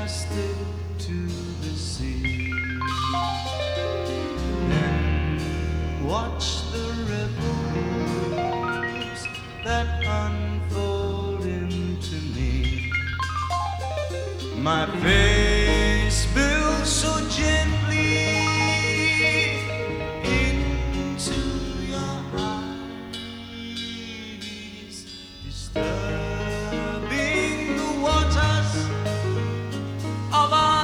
cast it to the sea. Then watch the ripples that unfold into me. My face built so gently into your eyes, disturbing the waters of our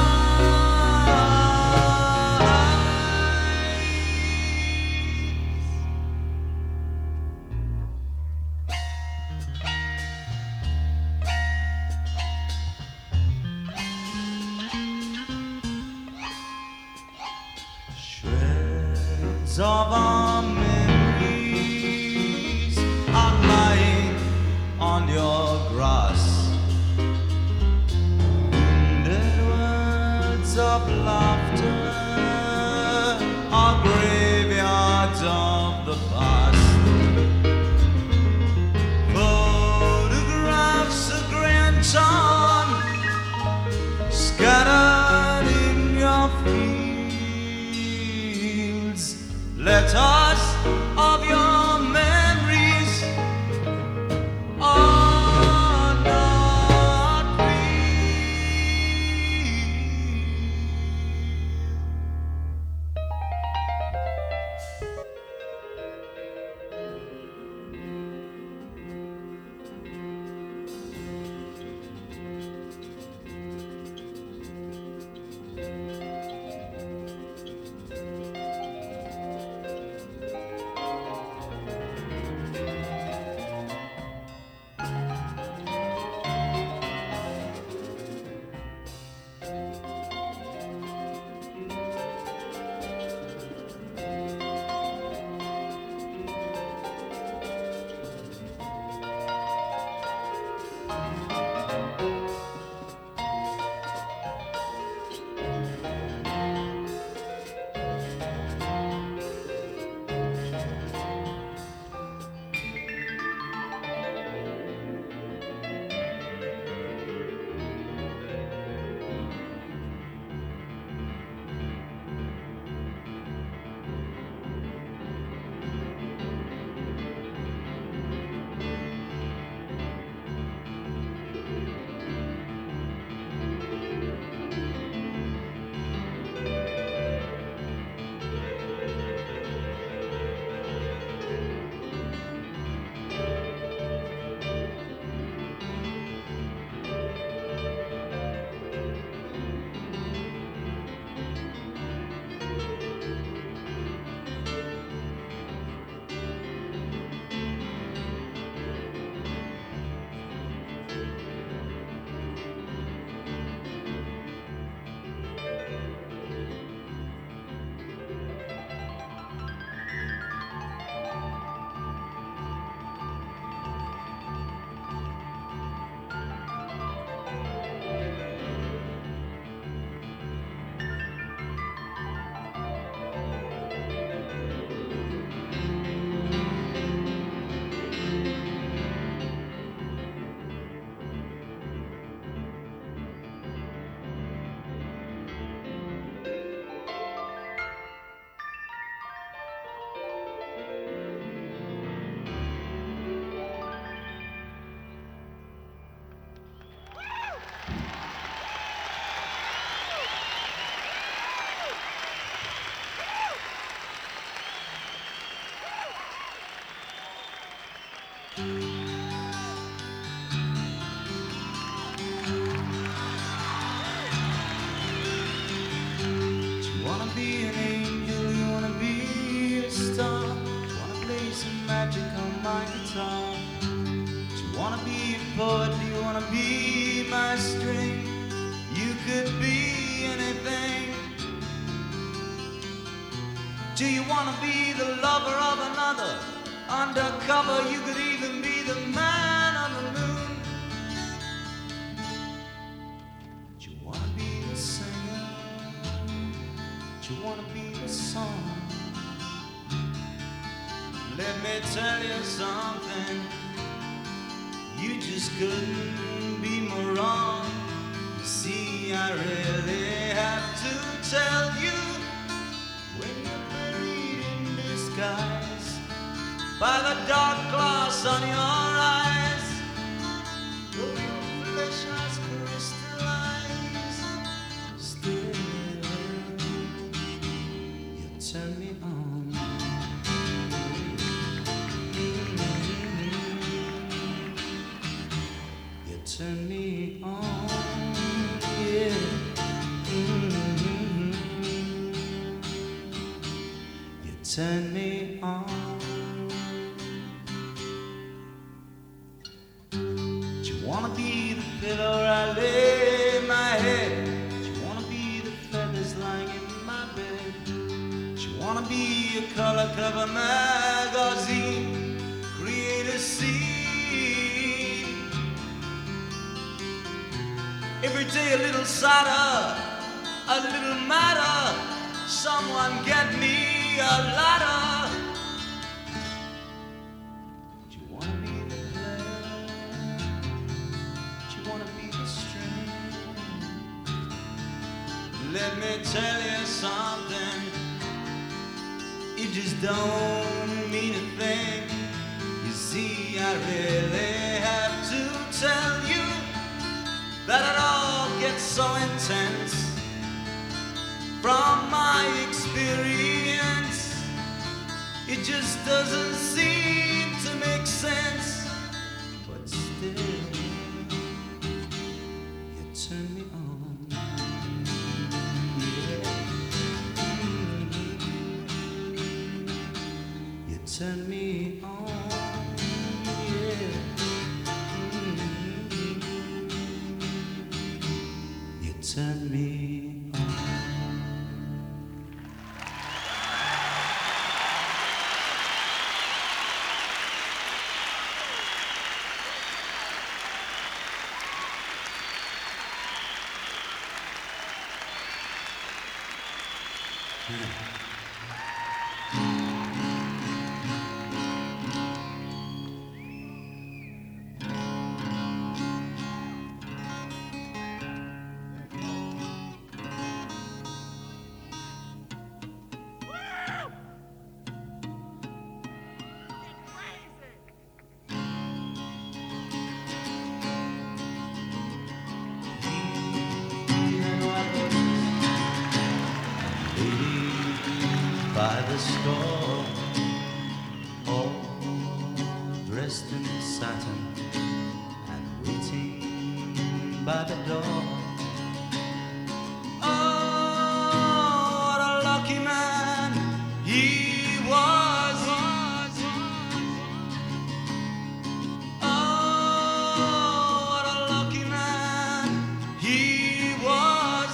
shreds of our memories are lying on your grass. Wounded words of laughter are graveyards of the past. Photographs of grandson scattered in your fields. Letters of your memories are not poet, do you wanna be my string? You could be anything. Do you wanna be the lover of another? Undercover, you could even be the man on the moon. Do you wanna be the singer? Do you wanna be the song? Let me tell you something, you just couldn't be more wrong. You see, I really have to tell you, when you're buried in disguise by the dark glass on your eyes, though your flesh has crystallized, still you turn me on. You turn me on, yeah. You turn me on. Do you wanna be the pillow where I lay my head? Do you wanna be the feathers lying in my bed? Do you wanna be a color cover magazine? Create a scene. Every day a little sadder, a little madder. Someone get me a ladder. Do you wanna be the player? Do you wanna be the string? Let me tell you something, it just don't mean a thing. You see, I really have to tell you that it all gets so intense. From my experience, it just doesn't seem to make sense. But still, you turn me on, yeah. You turn me on, yeah. You turn me on. By the score, all dressed in satin and waiting by the door. Oh, what a lucky man he was. Oh, what a lucky man he was.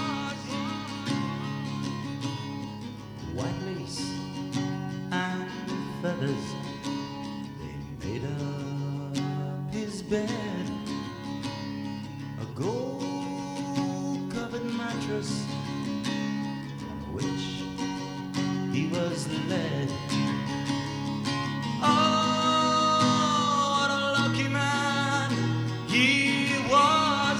White lace and feathers, they made up his bed. A gold-covered mattress on which he was led. Oh, what a lucky man he was.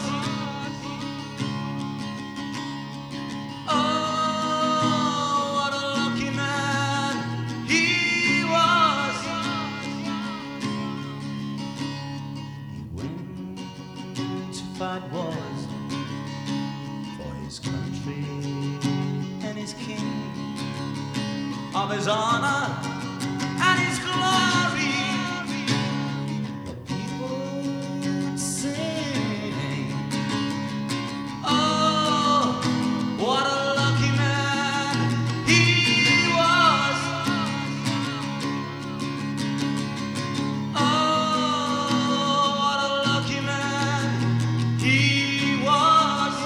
Oh, what a lucky man he was. He went to fight wars for his country and his king, of his honor and his glory. The people would sing, oh, what a lucky man he was. Oh, what a lucky man he was.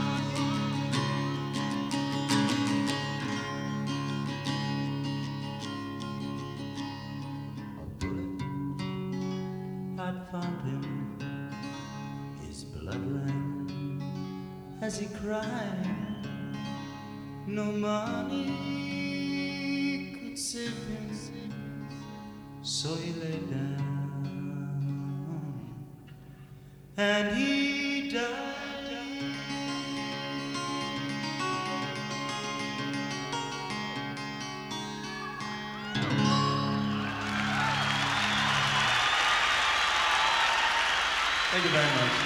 A bullet had found him, his blood ran as he cried. No money could save him, so he lay down and he died. Thank you very much.